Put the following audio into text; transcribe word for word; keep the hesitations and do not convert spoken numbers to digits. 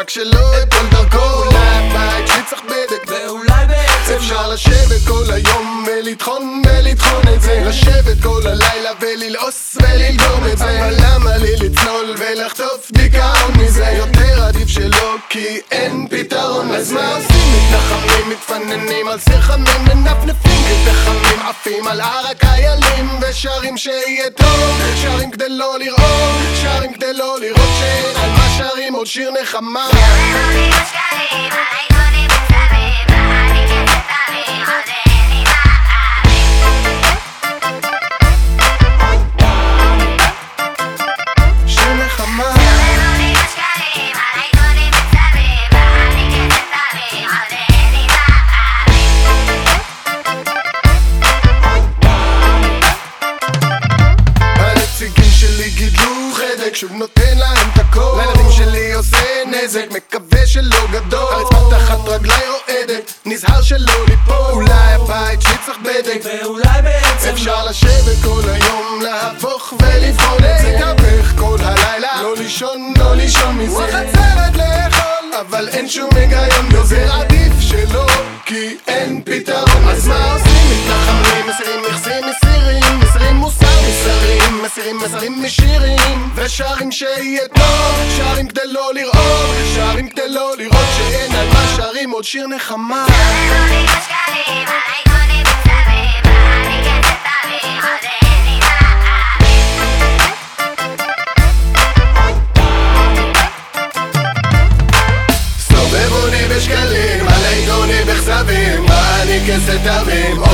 שלא אפול דרכו. אולי הבית שלי צריך בדק, ואולי בעצם אפשר לשבת כל היום ולטחון ולטחון את זה, לשבת כל הלילה וללעוס וללגום את זה. אבל למה לי לצלול ולחטוף דיכאון מזה? יותר עדיף שלא, כי אין פתרון. אז מה עושים? מתנחמים, מתפננים על סיר חמים, מנפנפים כפחמים, עפים על הר הקיילים ושרים שיהיה טוב. שרים כדי לא לראות, שרים כדי לא לראות שאין על מה שרים, עוד שיר נחמה. שוב נותן להם את הכל, לילדים שלי עושה נזק, מקווה שלא גדול. הרצפה תחת רגליי רועדת, נזהר שלא ליפול. אולי הבית שלי צריך בדק, ואולי בעצם אפשר לשבת כל היום, להפוך ולבחון את זה. להתהפך כל הלילה, לא לישון, לא לישון מזה. חצרת לאכול, אבל אין שום היגיון יותר עדיף שלא, כי אין פתרון. אז מה עושים? מתנחמים, מסירים מכסים, מסירים מסירים מוסר, מסירים מסירים מסרים משירים ושרים שיהיה טוב. שרים כדי לא לראות, שרים כדי לא לראות שאין על מה שרים, עוד שיר נחמה. סובב אותי בשקלים, עלי דוני בכזבים, אני כסת תמים.